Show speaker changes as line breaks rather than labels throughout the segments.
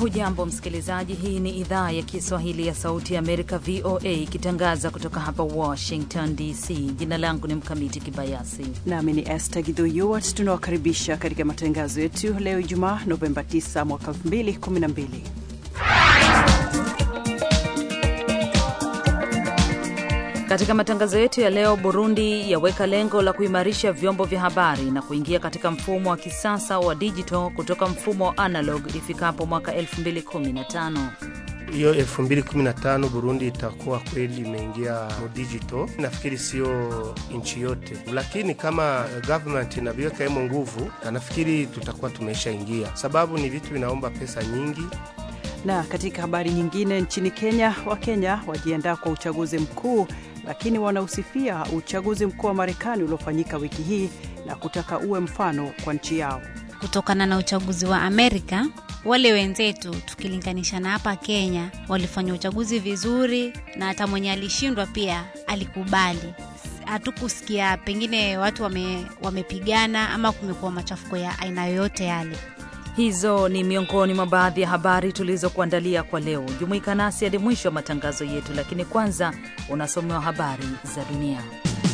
Hujambo msikilizaji, hii ni idhaa ya Kiswahili ya Sauti ya Amerika VOA ikitangaza kutoka hapa Washington DC. Jina langu ni Mkamiti Kibayasi
nami ni Esther Githuiyot. Tunawakaribisha katika matangazo yetu leo Ijumaa Novemba 9 mwaka 2012.
Katika matangazo yetu ya leo, Burundi yaweka lengo la kuimarisha vyombo vya habari na kuingia katika mfumo wa kisasa wa digital kutoka mfumo wa analog ifikapo mwaka 2015.
Hiyo 2015 Burundi itakuwa kweli imeingia digital. Nafikiri sio nchi yote, lakini kama government inaviweka hiyo nguvu, nafikiri tutakuwa tumeshaingia, sababu ni vitu vinaomba pesa nyingi.
Na katika habari nyingine, nchini Kenya, Wakenya wajiandaa kwa uchaguzi mkuu, lakini wanausifia uchaguzi mkuu wa Marekani uliofanyika wiki hii na kutaka uwe mfano kwa nchi yao.
Kutokana na uchaguzi wa Amerika, wale wenzetu tukilinganisha na hapa Kenya walifanya uchaguzi vizuri, na hata mwenye alishindwa pia alikubali. Hatukusikia pengine watu wamepigana ama kumekuwa machafuko ya aina yoyote yale.
Hizo ni miongoni mwa baadhi ya habari tulizokuandalia kwa leo. Jumuika nasi hadi mwisho wa matangazo yetu, lakini kwanza unasomewa habari za dunia.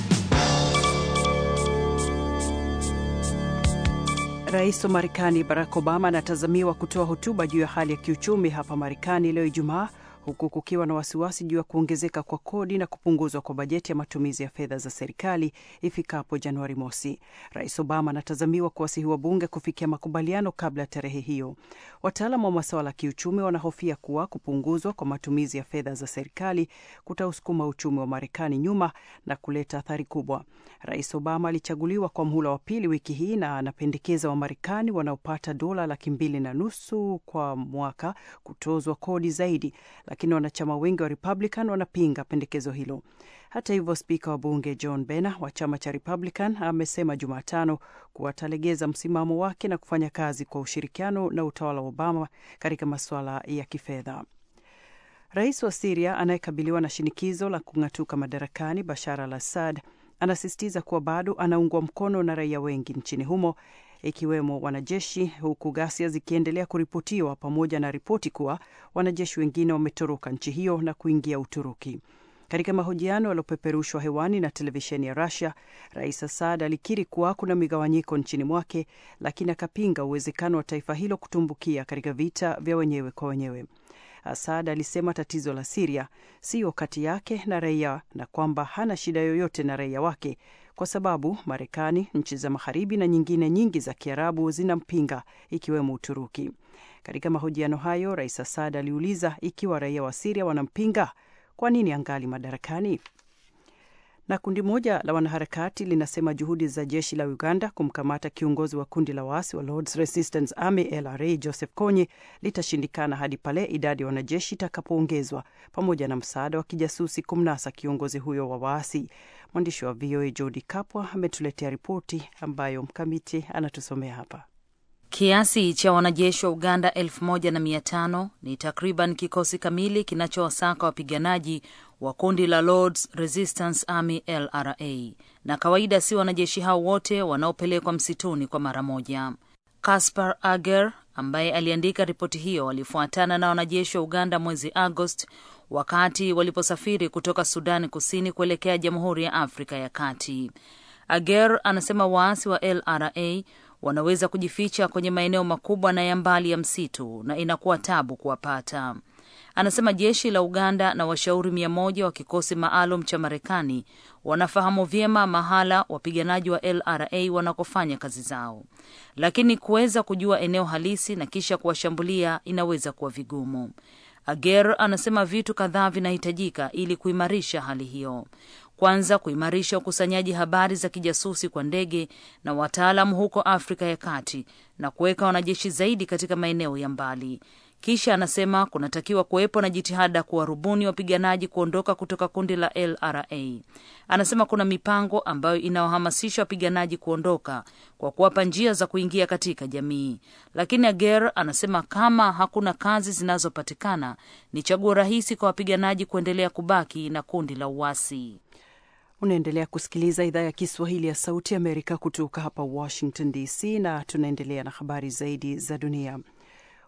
Rais wa Marekani Barack Obama anatazamiwa kutoa hotuba juu ya hali ya kiuchumi hapa Marekani leo Ijumaa, huku kukiwa na wasiwasi juu ya kuongezeka kwa kodi na kupunguzwa kwa bajeti ya matumizi ya fedha za serikali ifikapo Januari mosi. Rais Obama anatazamiwa kuwasihi wabunge kufikia makubaliano kabla ya tarehe hiyo. Wataalamu wa masuala ya kiuchumi wanahofia kuwa kupunguzwa kwa matumizi ya fedha za serikali kutausukuma uchumi wa Marekani nyuma na kuleta athari kubwa. Rais Obama alichaguliwa kwa mhula wa pili wiki hii na anapendekeza Wamarekani wanaopata $2.5 kwa mwaka kutozwa kodi zaidi, lakini wanachama wengi wa Republican wanapinga pendekezo hilo. Hata hivyo, spika wa bunge John Boehner wa chama cha Republican amesema Jumatano kuwa atalegeza msimamo wake na kufanya kazi kwa ushirikiano na utawala wa Obama katika masuala ya kifedha. Rais wa Syria anayekabiliwa na shinikizo la kung'atuka madarakani Bashar al-Assad anasisitiza kuwa bado anaungwa mkono na raia wengi nchini humo, ikiwemo wanajeshi, huku ghasia zikiendelea kuripotiwa pamoja na ripoti kuwa wanajeshi wengine wametoroka nchi hiyo na kuingia Uturuki. Katika mahojiano yaliyopeperushwa hewani na televisheni ya Russia, Rais Assad alikiri kuwa kuna migawanyiko nchini mwake, lakini akapinga uwezekano wa taifa hilo kutumbukia katika vita vya wenyewe kwa wenyewe. Assad alisema tatizo la Syria sio kati yake na raia na kwamba hana shida yoyote na raia wake kwa sababu Marekani, nchi za Magharibi na nyingine nyingi za Kiarabu zinampinga ikiwemo Uturuki. Katika mahojiano hayo, Rais Assad aliuliza ikiwa raia wa Syria wanampinga, kwa nini angali madarakani? Na kundi moja la wanaharakati linasema juhudi za jeshi la Uganda kumkamata kiongozi wa kundi la waasi wa Lord's Resistance Army LRA Joseph Kony litashindikana hadi pale idadi ya wanajeshi itakapoongezwa pamoja na msaada wa kijasusi kumnasa kiongozi huyo wa waasi. Mwandishi wa VOA Jody Kapwa ametuletea ripoti ambayo Mkamiti anatusomea hapa.
Kiasi cha wanajeshi wa Uganda 1,500 ni takriban kikosi kamili kinachowasaka wapiganaji wa kundi la Lord's Resistance Army LRA, na kawaida si wanajeshi hao wote wanaopelekwa msituni kwa mara moja. Caspar Ager ambaye aliandika ripoti hiyo alifuatana na wanajeshi wa Uganda mwezi Agosti wakati waliposafiri kutoka Sudan Kusini kuelekea Jamhuri ya Afrika ya Kati. Ager anasema waasi wa LRA wanaweza kujificha kwenye maeneo makubwa na ya mbali ya msitu na inakuwa tabu kuwapata. Anasema jeshi la Uganda na washauri 100 wa kikosi maalum cha Marekani wanafahamu vyema mahala wapiganaji wa LRA wanakofanya kazi zao, lakini kuweza kujua eneo halisi na kisha kuwashambulia inaweza kuwa vigumu. Ager anasema vitu kadhaa vinahitajika ili kuimarisha hali hiyo. Kwanza, kuimarisha ukusanyaji habari za kijasusi kwa ndege na wataalamu huko Afrika ya Kati na kuweka wanajeshi zaidi katika maeneo ya mbali. Kisha anasema kunatakiwa kuwepo na jitihada kuwarubuni wapiganaji kuondoka kutoka kundi la LRA. Anasema kuna mipango ambayo inawahamasisha wapiganaji kuondoka kwa kuwapa njia za kuingia katika jamii. Lakini Ager anasema kama hakuna kazi zinazopatikana, ni chaguo rahisi kwa wapiganaji kuendelea kubaki na kundi la uasi.
Unaendelea kusikiliza idhaa ya Kiswahili ya Sauti Amerika kutoka hapa Washington DC, na tunaendelea na habari zaidi za dunia.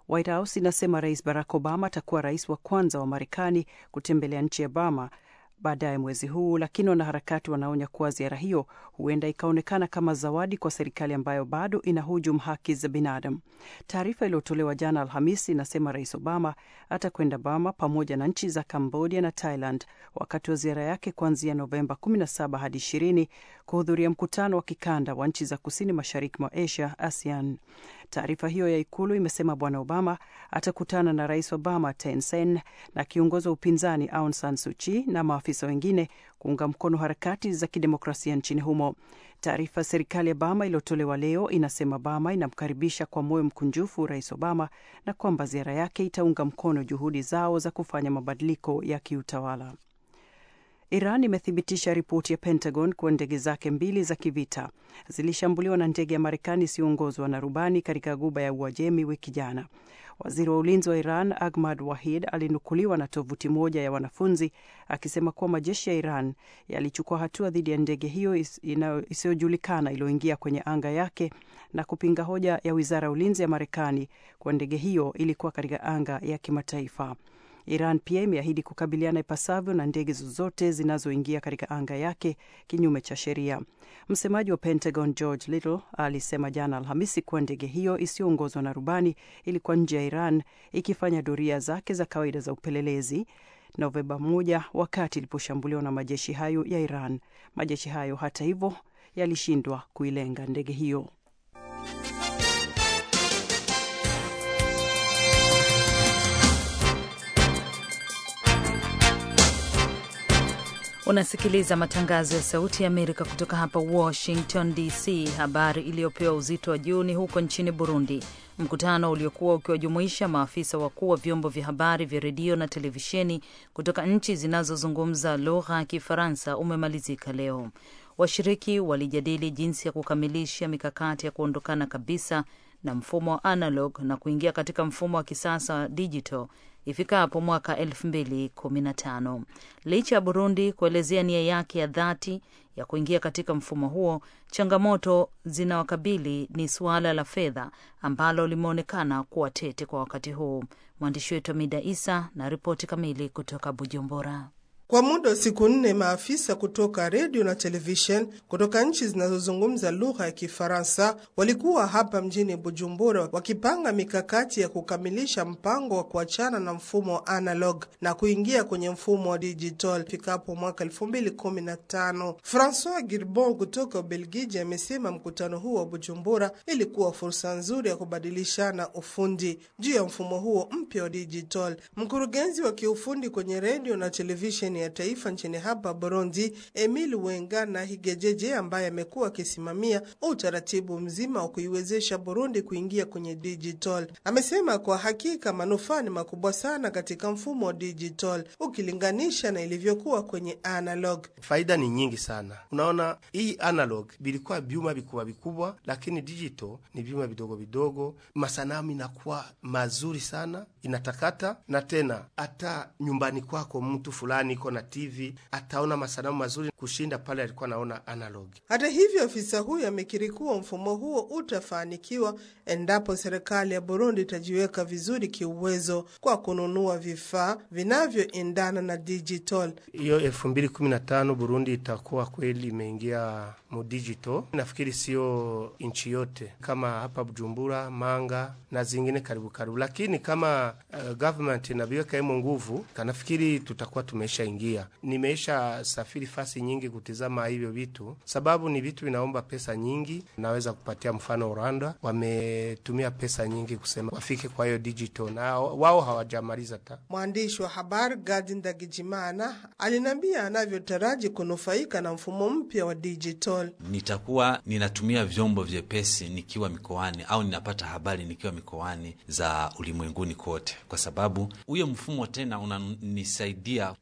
White House inasema Rais Barack Obama atakuwa rais wa kwanza wa Marekani kutembelea nchi ya Burma baadaye mwezi huu, lakini wanaharakati wanaonya kuwa ziara hiyo huenda ikaonekana kama zawadi kwa serikali ambayo bado inahujumu haki za binadamu. Taarifa iliyotolewa jana Alhamisi inasema Rais Obama atakwenda Burma pamoja na nchi za Cambodia na Thailand wakati wa ziara yake kuanzia Novemba 17 hadi 20 kuhudhuria mkutano wa kikanda wa nchi za kusini mashariki mwa Asia, ASEAN. Taarifa hiyo ya ikulu imesema Bwana Obama atakutana na rais wa Burma Thein Sein na kiongozi wa upinzani Aung San Suu Kyi na maafisa wengine kuunga mkono harakati za kidemokrasia nchini humo. Taarifa serikali ya Burma iliyotolewa leo inasema Burma inamkaribisha kwa moyo mkunjufu Rais Obama na kwamba ziara yake itaunga mkono juhudi zao za kufanya mabadiliko ya kiutawala. Iran imethibitisha ripoti ya Pentagon kuwa ndege zake 2 za kivita zilishambuliwa na ndege ya Marekani isiyoongozwa na rubani katika Ghuba ya Uajemi wiki jana. Waziri wa ulinzi wa Iran Ahmad Wahid alinukuliwa na tovuti moja ya wanafunzi akisema kuwa majeshi ya Iran yalichukua hatua dhidi ya ndege hiyo isiyojulikana iliyoingia kwenye anga yake na kupinga hoja ya Wizara ya Ulinzi ya Marekani kwa ndege hiyo ilikuwa katika anga ya kimataifa. Iran pia imeahidi kukabiliana ipasavyo na ndege zozote zinazoingia katika anga yake kinyume cha sheria. Msemaji wa Pentagon George Little alisema jana Alhamisi kuwa ndege hiyo isiyoongozwa na rubani ilikuwa nje ya Iran ikifanya doria zake za kawaida za upelelezi Novemba 1 wakati iliposhambuliwa na majeshi hayo ya Iran. Majeshi hayo hata hivyo yalishindwa kuilenga ndege hiyo.
Unasikiliza matangazo ya Sauti ya Amerika kutoka hapa Washington DC. Habari iliyopewa uzito wa juu ni huko nchini Burundi. Mkutano uliokuwa ukiwajumuisha maafisa wakuu wa vyombo vya habari vya redio na televisheni kutoka nchi zinazozungumza lugha ya Kifaransa umemalizika leo. Washiriki walijadili jinsi ya kukamilisha mikakati ya kuondokana kabisa na mfumo wa analog na kuingia katika mfumo wa kisasa wa digital ifikapo mwaka 2015. Licha ya Burundi kuelezea nia yake ya dhati ya kuingia katika mfumo huo, changamoto zinawakabili ni suala la fedha ambalo limeonekana kuwa tete kwa wakati huu. Mwandishi wetu Mida Isa na ripoti kamili kutoka Bujumbura.
Kwa muda wa siku 4 maafisa kutoka radio na television kutoka nchi zinazozungumza lugha ya Kifaransa walikuwa hapa mjini Bujumbura wakipanga mikakati ya kukamilisha mpango wa kuachana na mfumo wa analog na kuingia kwenye mfumo wa digital fikapo mwaka 2015. François Girbon kutoka Ubelgiji amesema mkutano huo wa Bujumbura ilikuwa fursa nzuri ya kubadilishana ufundi juu ya mfumo huo mpya wa digital. Mkurugenzi wa kiufundi kwenye radio na television ya taifa nchini hapa Burundi, Emile Wenga na Higejeje, ambaye amekuwa akisimamia utaratibu mzima wa kuiwezesha Burundi kuingia kwenye digital, amesema kwa hakika manufaa ni makubwa sana katika mfumo wa digital ukilinganisha na ilivyokuwa kwenye analog.
Faida ni nyingi sana. Unaona, hii analog bilikuwa vyuma vikubwa, lakini digital ni vyuma vidogo vidogo. Masanamu inakuwa mazuri sana, inatakata, na tena hata nyumbani kwako mtu fulani na TV ataona masanamu mazuri kushinda pale alikuwa naona analog.
Hata hivyo, afisa huyu amekiri kuwa mfumo huo utafanikiwa endapo serikali ya Burundi itajiweka vizuri kiuwezo kwa kununua vifaa vinavyoendana na digital.
Hiyo 2015 Burundi itakuwa kweli imeingia mu digital. Nafikiri sio nchi yote kama hapa Bujumbura, Manga na zingine karibu, lakini kama government inabiweka hemo nguvu, nafikiri tutakuwa tumesha ingia. Nimeisha safiri fasi nyingi kutizama hivyo vitu, sababu ni vitu vinaomba pesa nyingi. Naweza kupatia mfano Rwanda, wametumia pesa nyingi kusema wafike kwa hiyo digital na wao hawajamaliza ta.
Mwandishi wa habari Gadi Ndagijimana alinambia anavyotaraji kunufaika na mfumo mpya wa digital.
Nitakuwa ninatumia vyombo vyepesi nikiwa mikoani au ninapata habari nikiwa mikoani za ulimwenguni kote, kwa sababu huyo mfumo tena unanisaidia ni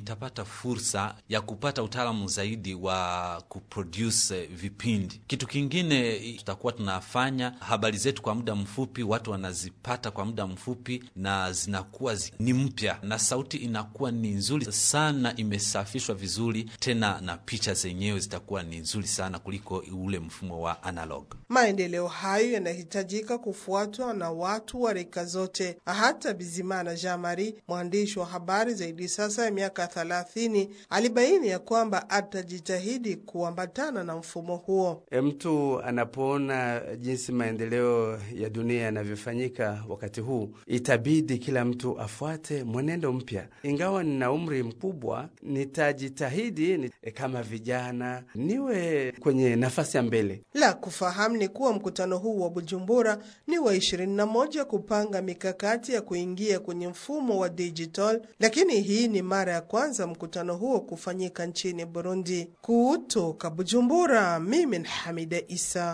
nitapata fursa ya kupata utaalamu zaidi wa kuproduce vipindi. Kitu kingine, tutakuwa tunafanya habari zetu kwa muda mfupi, watu wanazipata kwa muda mfupi na zinakuwa ni mpya na sauti inakuwa ni nzuri sana, imesafishwa vizuri, tena na picha zenyewe zitakuwa ni nzuri sana kuliko ule mfumo wa analog.
Maendeleo hayo yanahitajika kufuatwa na watu wa rika zote. Hata Bizimana Jamari, mwandishi wa habari zaidi sasa ya miaka 30, alibaini ya kwamba atajitahidi kuambatana na mfumo huo.
Mtu anapoona jinsi maendeleo ya dunia yanavyofanyika wakati huu, itabidi kila mtu afuate mwenendo mpya. Ingawa nina umri mkubwa, nitajitahidi kama vijana niwe kwenye nafasi ya mbele.
La kufahamu ni kuwa mkutano huu wa Bujumbura ni wa 21 kupanga mikakati ya kuingia kwenye mfumo wa digital, lakini hii ni mara ya kwanza mkutano huo kufanyika nchini Burundi. Kutoka Bujumbura, mimi ni Hamida Isa.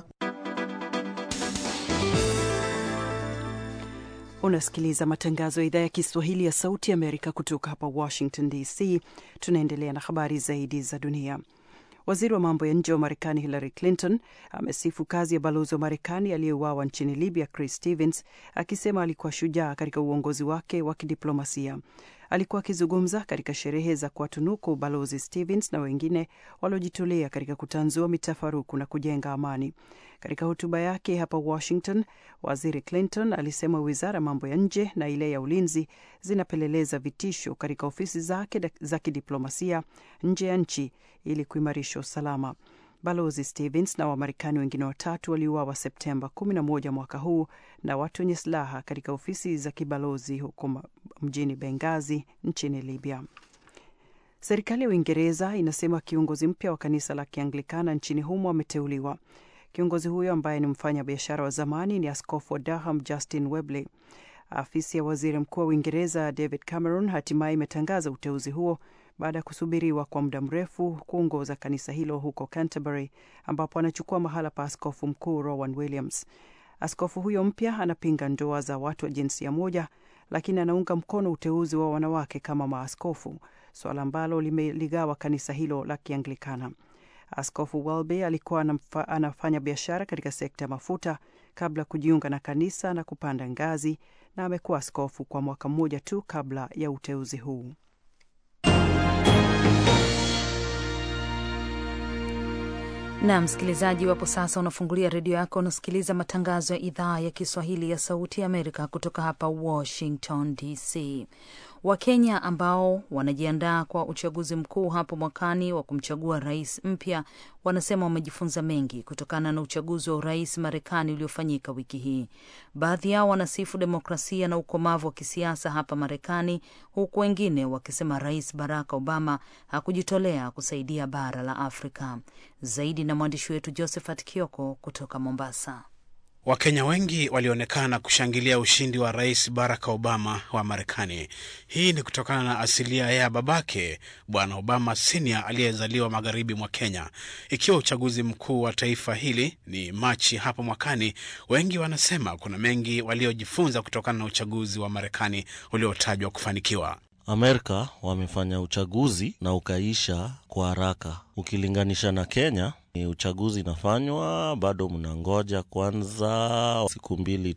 Unasikiliza matangazo ya idhaa ya Kiswahili ya Sauti Amerika kutoka hapa Washington DC. Tunaendelea na habari zaidi za dunia. Waziri wa mambo ya nje wa Marekani Hillary Clinton amesifu kazi ya balozi wa Marekani aliyeuawa nchini Libya Chris Stevens, akisema alikuwa shujaa katika uongozi wake wa kidiplomasia. Alikuwa akizungumza katika sherehe za kuwatunuku balozi Stevens na wengine waliojitolea katika kutanzua mitafaruku na kujenga amani. Katika hotuba yake hapa Washington, Waziri Clinton alisema wizara mambo ya nje na ile ya ulinzi zinapeleleza vitisho katika ofisi zake za kidiplomasia nje ya nchi ili kuimarisha usalama. Balozi Stevens na Wamarekani wengine 3 waliuawa Septemba 11 mwaka huu na watu wenye silaha katika ofisi za kibalozi huko mjini Benghazi nchini Libya. Serikali ya Uingereza inasema kiongozi mpya wa kanisa la Kianglikana nchini humo ameteuliwa. Kiongozi huyo ambaye ni mfanya biashara wa zamani ni askofu wa Durham Justin Webley. Afisi ya waziri mkuu wa Uingereza David Cameron hatimaye imetangaza uteuzi huo baada ya kusubiriwa kwa muda mrefu kuongoza kanisa hilo huko Canterbury, ambapo anachukua mahala pa askofu mkuu Rowan Williams. Askofu huyo mpya anapinga ndoa za watu wa jinsia moja, lakini anaunga mkono uteuzi wa wanawake kama maaskofu, swala ambalo limeligawa kanisa hilo la Kianglikana. Askofu Welby alikuwa anafanya biashara katika sekta ya mafuta kabla kujiunga na kanisa na kupanda ngazi, na amekuwa askofu kwa mwaka mmoja tu kabla ya uteuzi huu.
Na msikilizaji, wapo sasa unafungulia redio yako, unasikiliza matangazo ya idhaa ya Kiswahili ya Sauti ya Amerika kutoka hapa Washington DC. Wakenya ambao wanajiandaa kwa uchaguzi mkuu hapo mwakani wa kumchagua rais mpya wanasema wamejifunza mengi kutokana na uchaguzi wa urais Marekani uliofanyika wiki hii. Baadhi yao wanasifu demokrasia na ukomavu wa kisiasa hapa Marekani, huku wengine wakisema Rais Barack Obama hakujitolea kusaidia bara la Afrika. Zaidi na mwandishi wetu Josephat Kioko kutoka Mombasa.
Wakenya wengi walionekana kushangilia ushindi wa Rais Barack Obama wa Marekani. Hii ni kutokana na asilia ya babake, Bwana Obama Senior, aliyezaliwa magharibi mwa Kenya. Ikiwa uchaguzi mkuu wa taifa hili ni Machi hapo mwakani, wengi wanasema kuna mengi waliojifunza kutokana na uchaguzi wa Marekani uliotajwa kufanikiwa.
Amerika wamefanya uchaguzi na ukaisha kwa haraka. Ukilinganisha na Kenya, uchaguzi inafanywa bado mnangoja kwanza siku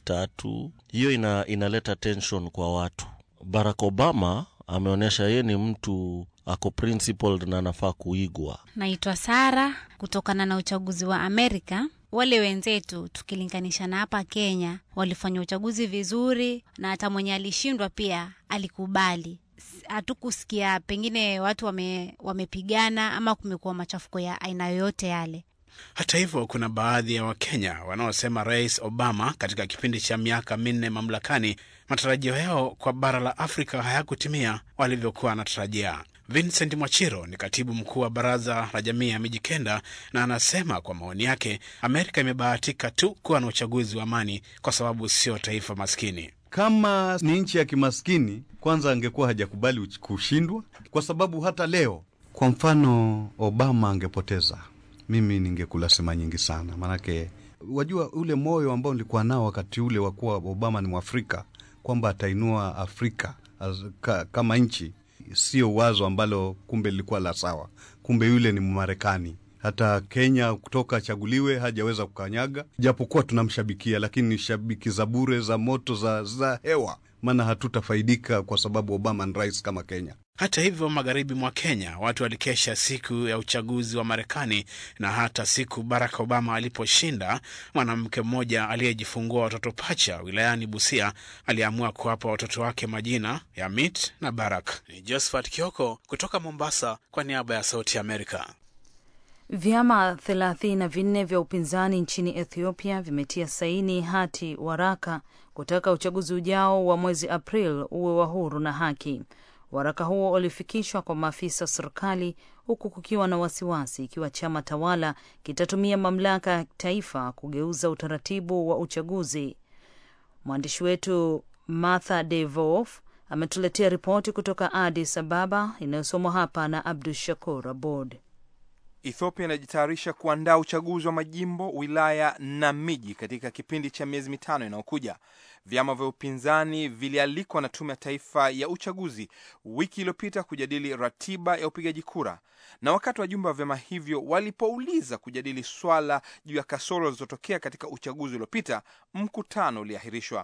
2-3. Hiyo inaleta tension kwa watu. Barack Obama ameonyesha yeye ni mtu ako principled na anafaa kuigwa.
Naitwa Sara. Kutokana na uchaguzi wa Amerika, wale wenzetu tukilinganisha na hapa Kenya walifanya uchaguzi vizuri, na hata mwenye alishindwa pia alikubali. Hatukusikia pengine watu wamepigana ama kumekuwa machafuko ya aina yoyote yale.
Hata hivyo, kuna baadhi ya Wakenya wanaosema Rais Obama katika kipindi cha miaka 4 mamlakani, matarajio yao kwa bara la Afrika hayakutimia walivyokuwa wanatarajia. Vincent Mwachiro ni katibu mkuu wa Baraza la Jamii ya Mijikenda, na anasema kwa maoni yake Amerika imebahatika tu kuwa na uchaguzi wa amani kwa sababu sio taifa maskini.
Kama ni nchi ya kimaskini, kwanza angekuwa hajakubali kushindwa, kwa sababu hata leo kwa mfano Obama angepoteza, mimi ningekula sema nyingi sana. Manake wajua ule moyo ambao nilikuwa nao wakati ule wa kuwa Obama ni Mwafrika, kwamba atainua Afrika kama nchi, sio wazo ambalo kumbe lilikuwa la sawa. Kumbe yule ni Mmarekani. Hata Kenya kutoka chaguliwe hajaweza kukanyaga, japokuwa tunamshabikia, lakini ni shabiki za bure, za moto, za hewa, maana hatutafaidika kwa sababu Obama ni rais kama Kenya.
Hata hivyo, magharibi mwa Kenya watu walikesha siku ya uchaguzi wa Marekani, na hata siku Barack Obama aliposhinda, mwanamke mmoja aliyejifungua watoto pacha wilayani Busia aliamua kuwapa watoto wake majina ya Mit na Barack. Ni Josephat Kioko kutoka Mombasa kwa niaba ya Sauti ya Amerika.
Vyama 34 vya upinzani nchini Ethiopia vimetia saini hati waraka kutaka uchaguzi ujao wa mwezi April uwe wa huru na haki. Waraka huo ulifikishwa kwa maafisa wa serikali huku kukiwa na wasiwasi ikiwa chama tawala kitatumia mamlaka ya taifa kugeuza utaratibu wa uchaguzi. Mwandishi wetu Martha Devof ametuletea ripoti kutoka Addis Ababa inayosomwa hapa na Abdul Shakur Abod.
Ethiopia inajitayarisha kuandaa uchaguzi wa majimbo, wilaya na miji katika kipindi cha miezi 5 inayokuja. Vyama vya upinzani vilialikwa na Tume ya Taifa ya Uchaguzi wiki iliyopita kujadili ratiba ya upigaji kura, na wakati wajumbe wa vyama hivyo walipouliza kujadili swala juu ya kasoro zilizotokea katika uchaguzi uliopita, mkutano uliahirishwa.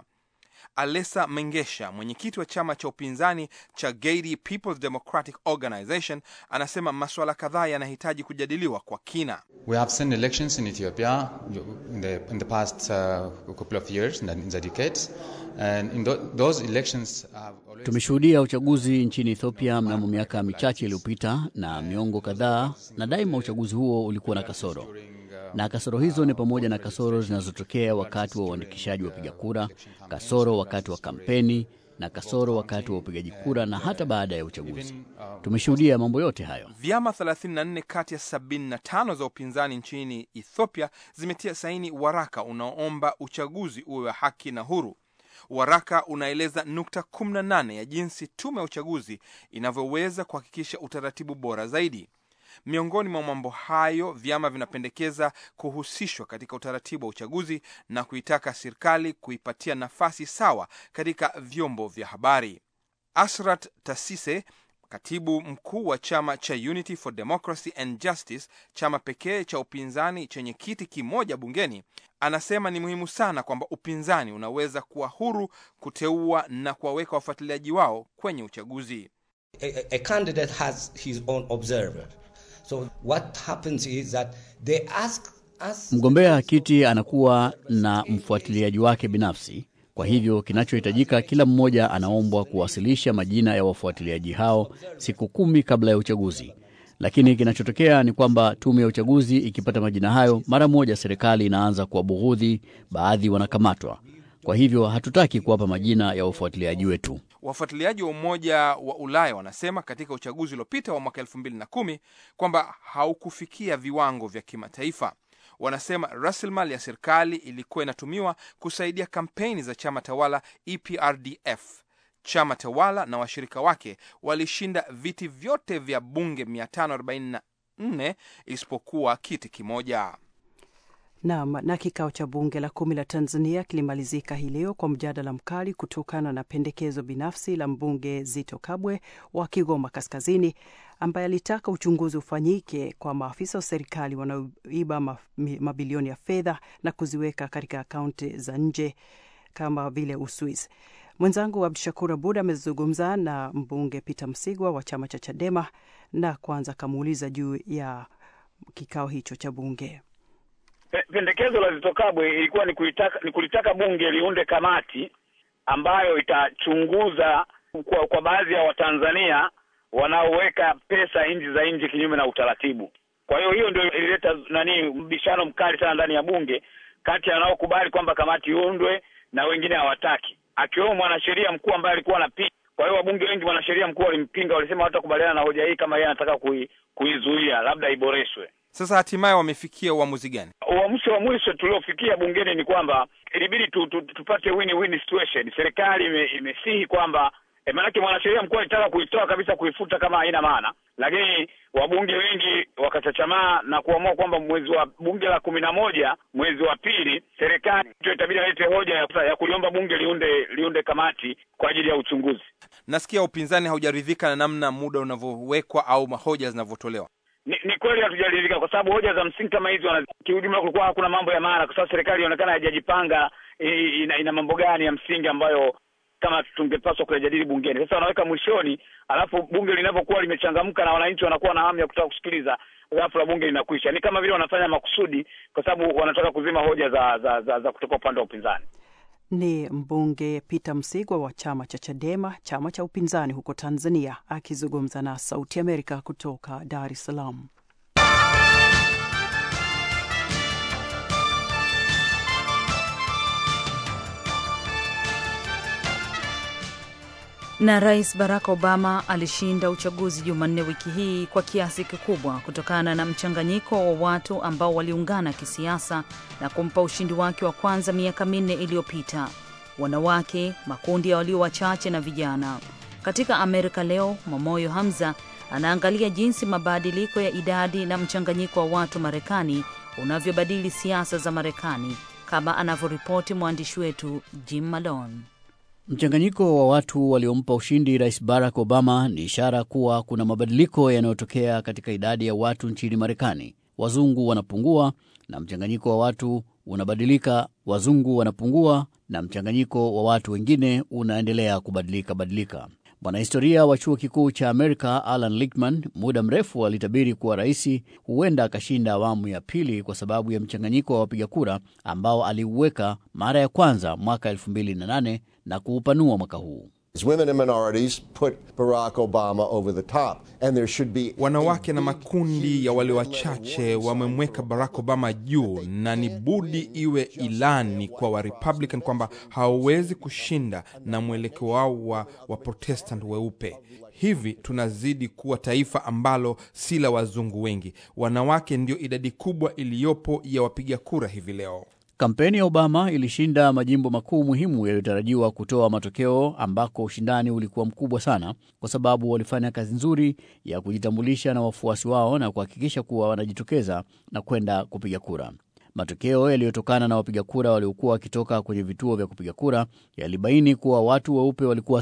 Alessa Mengesha, mwenyekiti wa chama cha upinzani cha Gedi People's Democratic Organization, anasema masuala kadhaa yanahitaji kujadiliwa kwa kina.
We have seen elections in Ethiopia in the past couple of years, in the decades, and in those elections
tumeshuhudia uchaguzi nchini Ethiopia mnamo miaka michache iliyopita na miongo kadhaa, na daima uchaguzi huo ulikuwa na kasoro. Na kasoro hizo ni pamoja na kasoro zinazotokea wakati wa uandikishaji wa wapiga kura, kasoro wakati wa kampeni, na kasoro wakati wa upigaji kura na hata baada ya uchaguzi. Tumeshuhudia mambo yote hayo.
Vyama 34 kati ya 75 za upinzani nchini Ethiopia zimetia saini waraka unaoomba uchaguzi uwe wa haki na huru. Waraka unaeleza nukta 18 ya jinsi tume ya uchaguzi inavyoweza kuhakikisha utaratibu bora zaidi. Miongoni mwa mambo hayo, vyama vinapendekeza kuhusishwa katika utaratibu wa uchaguzi na kuitaka serikali kuipatia nafasi sawa katika vyombo vya habari. Asrat Tasise, katibu mkuu wa chama cha Unity for Democracy and Justice, chama pekee cha upinzani chenye kiti kimoja bungeni, anasema ni muhimu sana kwamba upinzani unaweza kuwa huru kuteua na kuwaweka wafuatiliaji wao kwenye uchaguzi.
A candidate has his own observer. So what happens is that they ask us...
Mgombea kiti anakuwa na mfuatiliaji wake binafsi. Kwa hivyo kinachohitajika, kila mmoja anaombwa kuwasilisha majina ya wafuatiliaji hao siku 10 kabla ya uchaguzi. Lakini kinachotokea ni kwamba tume ya uchaguzi ikipata majina hayo, mara moja serikali inaanza kuwabughudhi, baadhi wanakamatwa. Kwa hivyo hatutaki kuwapa majina ya wafuatiliaji wetu.
Wafuatiliaji wa Umoja wa Ulaya wanasema katika uchaguzi uliopita wa mwaka 2010 kwamba haukufikia viwango vya kimataifa. Wanasema rasilimali ya serikali ilikuwa inatumiwa kusaidia kampeni za chama tawala EPRDF. Chama tawala na washirika wake walishinda viti vyote vya bunge 544 isipokuwa kiti kimoja.
Na kikao cha bunge la 10 la Tanzania kilimalizika hii leo kwa mjadala mkali kutokana na pendekezo binafsi la mbunge Zitto Kabwe wa Kigoma Kaskazini, ambaye alitaka uchunguzi ufanyike kwa maafisa wa serikali wanaoiba mabilioni ya fedha na kuziweka katika akaunti za nje kama vile Uswizi. Mwenzangu Abdushakur Abud amezungumza na mbunge Peter Msigwa wa chama cha Chadema na kwanza kamuuliza juu ya kikao hicho cha bunge.
Pendekezo la Zitto Kabwe ilikuwa ni kulitaka bunge liunde kamati ambayo itachunguza kwa baadhi ya Watanzania wanaoweka pesa nje za nje kinyume na utaratibu. Kwa hiyo ndio ilileta mbishano mkali sana ndani ya bunge kati ya wanaokubali kwamba kamati iundwe na wengine hawataki, akiwemo mwanasheria mkuu ambaye alikuwa anapinga. Kwa hiyo wabunge wengi mwanasheria mkuu walimpinga, walisema hawatakubaliana na hoja hii kama yeye anataka kuizuia labda iboreshwe.
Sasa hatimaye wamefikia uamuzi gani?
Uamuzi wa mwisho tuliofikia bungeni ni kwamba ilibidi tupate win-win situation. Serikali imesihi kwamba maana mwanasheria mkuu alitaka kuitoa kabisa, kuifuta kama haina maana, lakini wabunge wengi wakachachamaa na kuamua kwamba mwezi wa bunge la 11 mwezi wa pili serikali itabidi ilete hoja ya kuliomba bunge liunde kamati kwa ajili ya uchunguzi.
Nasikia upinzani haujaridhika na namna muda unavyowekwa au hoja zinavyotolewa.
Ni kweli hatujaridhika kwa sababu hoja za msingi kama hizo kiujumla kulikuwa hakuna mambo ya maana, kwa sababu serikali inaonekana haijajipanga ina mambo gani ya msingi ambayo kama tungepaswa kujadili bungeni. Sasa wanaweka mwishoni, alafu bunge linapokuwa limechangamka na wananchi wanakuwa na hamu ya kutaka kusikiliza, ghafla bunge linakwisha. Ni kama vile wanafanya makusudi kwa sababu wanataka kuzima hoja za kutoka upande wa upinzani.
Ni mbunge Peter Msigwa wa chama cha Chadema, chama cha upinzani huko Tanzania, akizungumza na Sauti Amerika kutoka Dar es Salaam.
Na Rais Barack Obama alishinda uchaguzi Jumanne wiki hii kwa kiasi kikubwa kutokana na mchanganyiko wa watu ambao waliungana kisiasa na kumpa ushindi wake wa kwanza miaka 4 iliyopita: wanawake, makundi ya walio wachache na vijana. Katika Amerika Leo, Momoyo Hamza anaangalia jinsi mabadiliko ya idadi na mchanganyiko wa watu Marekani unavyobadili siasa za Marekani, kama anavyoripoti mwandishi wetu Jim Malone.
Mchanganyiko wa watu waliompa ushindi Rais Barack Obama ni ishara kuwa kuna mabadiliko yanayotokea katika idadi ya watu nchini Marekani. Wazungu wanapungua na mchanganyiko wa watu unabadilika. Wazungu wanapungua na mchanganyiko wa watu wengine unaendelea kubadilika. Mwanahistoria wa chuo kikuu cha Amerika Alan Lichtman muda mrefu alitabiri kuwa rais huenda akashinda awamu ya pili kwa sababu ya mchanganyiko wa wapiga kura ambao aliuweka mara ya kwanza mwaka 2008 na kuupanua mwaka huu.
Women and minorities put Barack Obama over the top, and there should be
wanawake na makundi ya wale wachache wamemweka Barack Obama juu, na ni budi iwe ilani kwa wa Republican kwamba hawawezi kushinda na mwelekeo wao wa Protestant weupe. Hivi tunazidi kuwa taifa ambalo si la wazungu wengi. Wanawake ndio idadi kubwa iliyopo ya wapiga kura hivi leo.
Kampeni ya Obama ilishinda majimbo makuu muhimu yaliyotarajiwa kutoa matokeo ambako ushindani ulikuwa mkubwa sana, kwa sababu walifanya kazi nzuri ya kujitambulisha na wafuasi wao na kuhakikisha kuwa wanajitokeza na kwenda kupiga kura. Matokeo yaliyotokana na wapiga kura waliokuwa wakitoka kwenye vituo vya kupiga kura yalibaini kuwa watu weupe walikuwa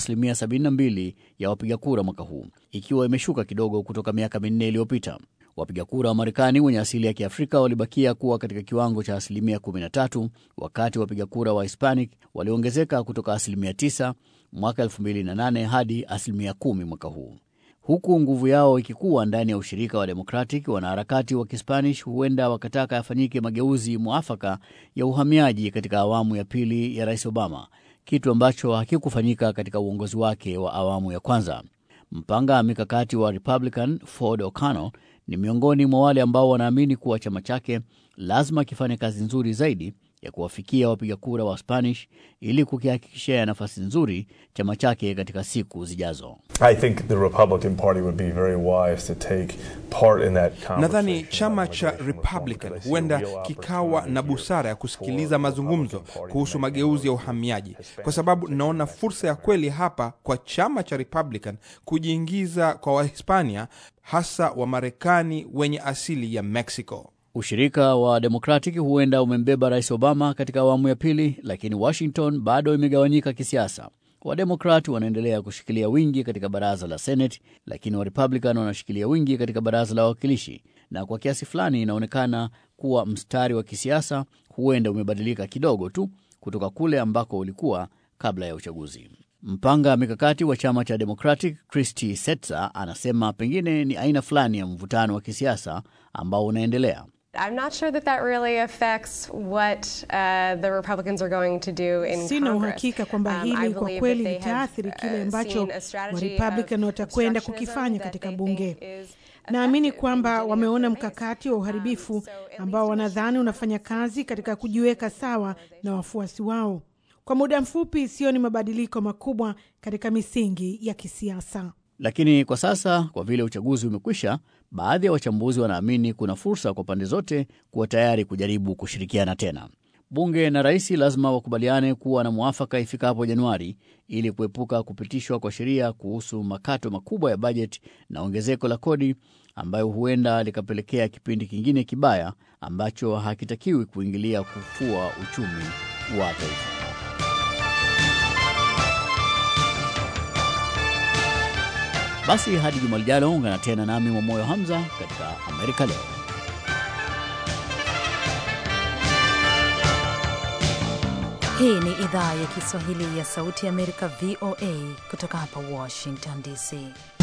72% ya wapiga kura mwaka huu, ikiwa imeshuka kidogo kutoka miaka 4 iliyopita. Wapiga kura wa Marekani wenye asili ya Kiafrika walibakia kuwa katika kiwango cha 13%, wakati wapiga kura wa Hispanic waliongezeka kutoka 9% mwaka 2008 hadi 10% mwaka huu. Huku nguvu yao ikikuwa ndani ya ushirika wa Democratic, wanaharakati wa Kispanish huenda wakataka yafanyike mageuzi muafaka ya uhamiaji katika awamu ya pili ya Rais Obama, kitu ambacho hakikufanyika katika uongozi wake wa awamu ya kwanza. Mpanga mikakati wa Republican Ford O'Connell ni miongoni mwa wale ambao wanaamini kuwa chama chake lazima kifanye kazi nzuri zaidi ya kuwafikia wapiga kura wa Spanish ili kukihakikishia nafasi nzuri chama chake katika siku zijazo.
I think the Republican Party would be very wise to take part in that conversation.
Nadhani chama cha Republican huenda kikawa na busara ya kusikiliza mazungumzo kuhusu mageuzi ya uhamiaji, kwa sababu naona fursa ya kweli hapa kwa chama cha Republican kujiingiza kwa Wahispania, hasa wa Marekani wenye asili ya Mexico.
Ushirika wa Democratic huenda umembeba Rais Obama katika awamu ya pili, lakini Washington bado imegawanyika kisiasa. Wademokrati wanaendelea kushikilia wingi katika baraza la Senate, lakini Warepublican wanashikilia wingi katika baraza la wawakilishi, na kwa kiasi fulani inaonekana kuwa mstari wa kisiasa huenda umebadilika kidogo tu kutoka kule ambako ulikuwa kabla ya uchaguzi. Mpanga mikakati wa chama cha Democratic Christy Setzer anasema pengine ni aina fulani ya mvutano wa kisiasa ambao unaendelea.
I'm not sure that really affects what the Republicans are going to do in Congress.
Sina uhakika kwamba hili kwa kweli litaathiri kile ambacho wa Republican watakwenda kukifanya katika bunge. Naamini kwamba wameona mkakati wa uharibifu ambao wanadhani unafanya kazi katika kujiweka sawa na wafuasi wao. Kwa muda mfupi sioni mabadiliko makubwa katika misingi ya kisiasa.
Lakini kwa sasa, kwa vile uchaguzi umekwisha, baadhi ya wachambuzi wanaamini kuna fursa kwa pande zote kuwa tayari kujaribu kushirikiana tena. Bunge na rais lazima wakubaliane kuwa na muafaka ifikapo Januari ili kuepuka kupitishwa kwa sheria kuhusu makato makubwa ya bajeti na ongezeko la kodi ambayo huenda likapelekea kipindi kingine kibaya ambacho hakitakiwi kuingilia kufua uchumi wa taifa. Basi hadi juma lijalo, ungana tena nami Mwamoyo Hamza katika Amerika Leo.
Hii ni idhaa ya Kiswahili ya Sauti ya Amerika, VOA, kutoka hapa Washington DC.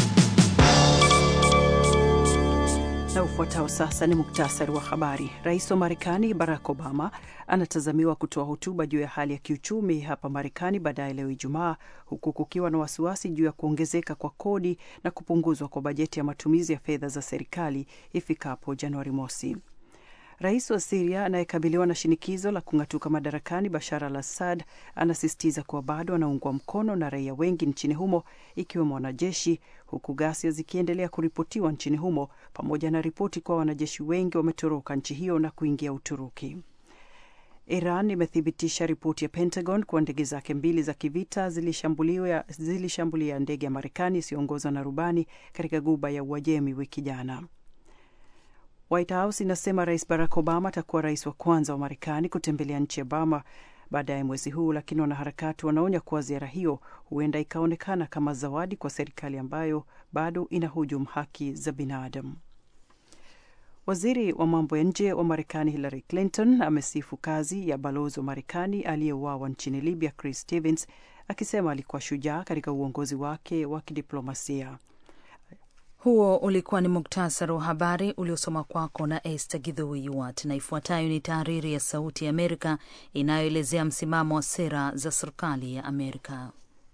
Na ufuatao sasa ni muktasari wa habari. Rais wa Marekani Barack Obama anatazamiwa kutoa hotuba juu ya hali ya kiuchumi hapa Marekani baadaye leo Ijumaa, huku kukiwa na wasiwasi juu ya kuongezeka kwa kodi na kupunguzwa kwa bajeti ya matumizi ya fedha za serikali ifikapo Januari mosi. Rais wa Syria anayekabiliwa na shinikizo la kung'atuka madarakani Bashar al-Assad anasisitiza kuwa bado anaungwa mkono na raia wengi nchini humo, ikiwemo wanajeshi, huku ghasia zikiendelea kuripotiwa nchini humo, pamoja na ripoti kwa wanajeshi wengi wametoroka nchi hiyo na kuingia Uturuki. Iran imethibitisha ripoti ya Pentagon kuwa ndege zake 2 za kivita zilishambulia ndege ya Marekani isiyoongozwa na rubani katika Ghuba ya Uajemi wiki jana. White House inasema Rais Barack Obama atakuwa rais wa kwanza wa Marekani kutembelea nchi ya Burma baadaye mwezi huu, lakini wanaharakati wanaonya kuwa ziara hiyo huenda ikaonekana kama zawadi kwa serikali ambayo bado inahujumu haki za binadamu. Waziri wa mambo ya nje wa Marekani Hillary Clinton amesifu kazi ya balozi wa Marekani aliyeuawa nchini Libya Chris Stevens, akisema alikuwa shujaa katika uongozi wake wa kidiplomasia.
Huo ulikuwa ni muktasari wa habari uliosoma kwako na Esther Githui Yuat, na ifuatayo ni tahariri ya Sauti ya Amerika inayoelezea msimamo wa sera za serikali ya Amerika.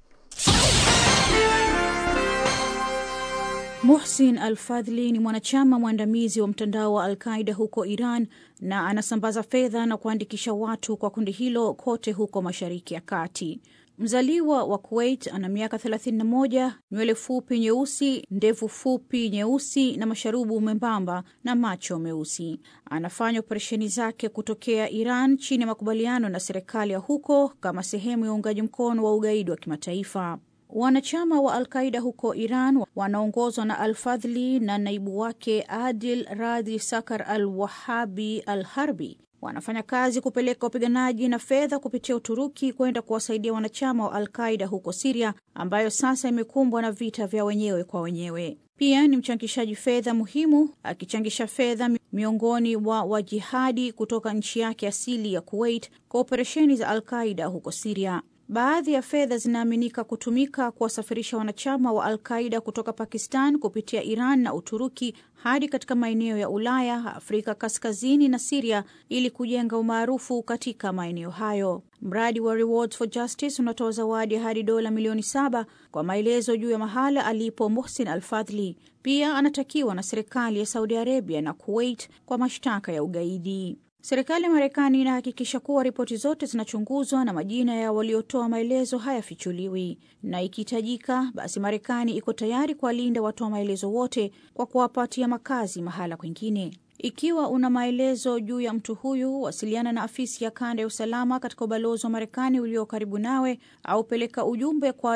Mohsin Al-Fadhli ni mwanachama mwandamizi wa mtandao wa Al-Qaeda huko Iran na anasambaza fedha na kuandikisha watu kwa kundi hilo kote huko Mashariki ya Kati. Mzaliwa wa Kuwait, ana miaka 31, nywele fupi nyeusi, ndevu fupi nyeusi na masharubu membamba na macho meusi. Anafanya operesheni zake kutokea Iran chini ya makubaliano na serikali ya huko kama sehemu ya uungaji mkono wa ugaidi wa kimataifa. Wanachama wa Al-Qaeda huko Iran wanaongozwa na Al-Fadhli na naibu wake Adil Radhi Sakar Al-Wahabi Al-Harbi wanafanya kazi kupeleka wapiganaji na fedha kupitia Uturuki kwenda kuwasaidia wanachama wa Al-Qaeda huko Syria, ambayo sasa imekumbwa na vita vya wenyewe kwa wenyewe. Pia ni mchangishaji fedha muhimu, akichangisha fedha miongoni wa wajihadi kutoka nchi yake asili ya Kuwait kwa operesheni za Al-Qaeda huko Syria. Baadhi ya fedha zinaaminika kutumika kuwasafirisha wanachama wa Al-Qaeda kutoka Pakistan kupitia Iran na Uturuki hadi katika maeneo ya Ulaya, Afrika Kaskazini na Syria ili kujenga umaarufu katika maeneo hayo. Mradi wa Rewards for Justice unatoa zawadi hadi dola milioni 7 kwa maelezo juu ya mahala alipo Mohsin Al-Fadhli. Pia anatakiwa na serikali ya Saudi Arabia na Kuwait kwa mashtaka ya ugaidi. Serikali ya Marekani inahakikisha kuwa ripoti zote zinachunguzwa na majina ya waliotoa maelezo hayafichuliwi, na ikihitajika basi Marekani iko tayari kuwalinda watoa maelezo wote kwa kuwapatia makazi mahala kwingine. Ikiwa una maelezo juu ya mtu huyu, wasiliana na afisi ya kanda ya usalama katika ubalozi wa Marekani ulio karibu nawe, au peleka ujumbe kwa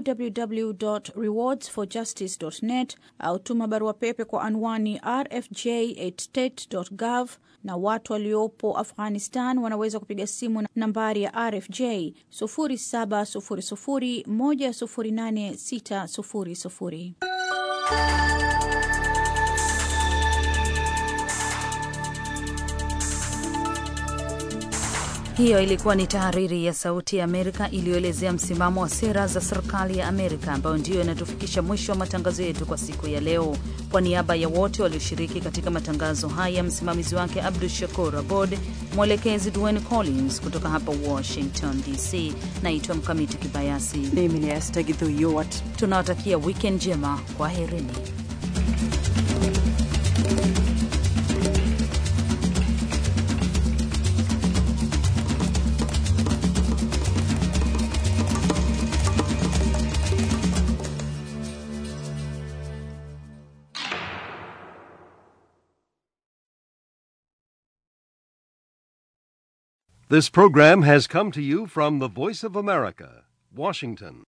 www.rewardsforjustice.net au tuma barua pepe kwa anwani rfj@state.gov. Na watu waliopo Afghanistan wanaweza kupiga simu na nambari ya RFJ 0700108600.
Hiyo ilikuwa ni tahariri ya Sauti ya Amerika iliyoelezea msimamo wa sera za serikali ya Amerika, ambayo ndiyo inatufikisha mwisho wa matangazo yetu kwa siku ya leo. Kwa niaba ya wote walioshiriki katika matangazo haya, msimamizi wake Abdul Shakur Abod, mwelekezi Dwayne Collins, kutoka hapa Washington DC, naitwa Mkamiti Kibayasi.
Mimi ni Esther Githui Yuat.
Tunawatakia weekend njema. Kwaherini.
This program has come to you from the Voice of America, Washington.